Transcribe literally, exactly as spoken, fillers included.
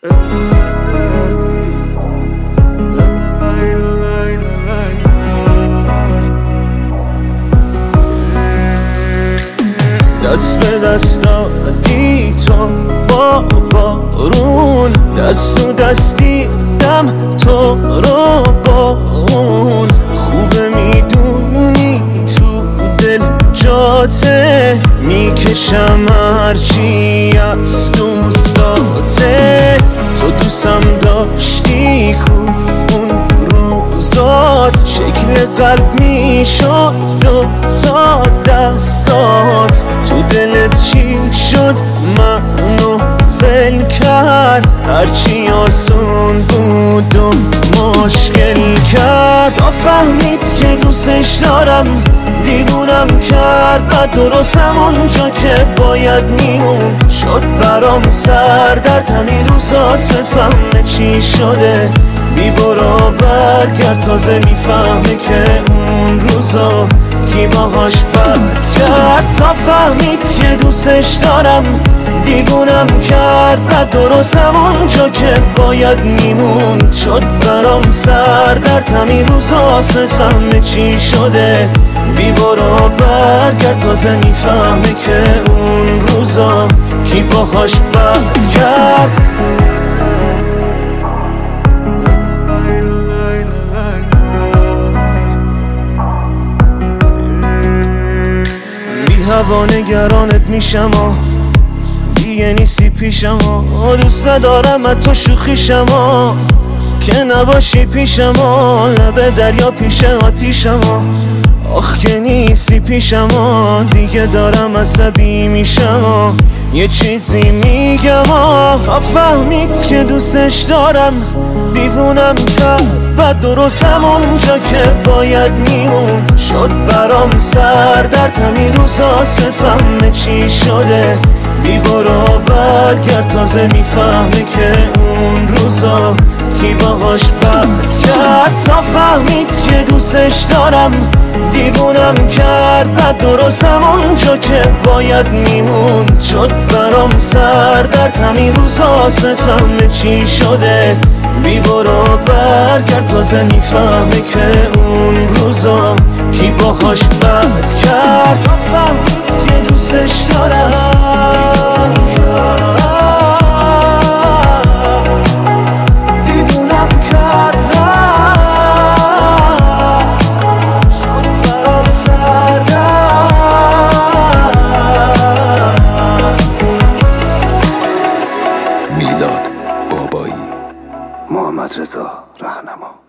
دست به دست دادی تو با بارون، دست و دستی دم تو رو با اون. خوبه میدونی تو دل جاته، میکشم هرچی از دوستاته. تو دوستم داشتی کو اون روزات، شکل قلب میشد دو تا دستات. تو دلت چی شد منو ول کرد، هرچی آسون بود و مشکل کرد. تا فهمید که دوستش دارم دیوونم کرد، بعد درست همونجا که باید میمون شد برام سردرد. همین روزاست بفهمه چی شده، بی برو برگرد. تازه میفهمه که اون روزا کی باهاش بد کرد. تا فهمید که دوستش دارم دیوونم کرد، بعد درست همونجا که باید میموند شد برام سردرد. همین روزاست بفهمه چی شده، بی برو برگرد. تازه میفهمه که اون روزا کی باهاش بد کرد. هوا نگرانت میشم و دیگه نیستی پیشم و دوست ندارم از تو شوخیشم و که نباشی پیشم و لب دریا پیش آتیشم و آخ که نیستی پیشم و دیگه دارم عصبی میشم و یه چیزی میگم و تا فهمید که دوستش دارم دیوونم کرد، بعد درست همونجا که باید میمون شد برام سردرد. همین روزاست بفهمه چی شده، بی برو برگرد. تازه میفهمه که اون روزا کی باهاش بد کرد. تا فهمید که دوستش دارم دیوونم کرد، بعد درست همونجا که باید میموند شد برام سردرد. همین روزاست بفهمه چی شده، بی برو برگرد. تازه میفهمه که اون روزا کی باهاش بد کرد. تا فهمید که دوستش دارم دیوونم کرد، شد برام سردرد. میلاد بابایی، محمد رضا رهنما.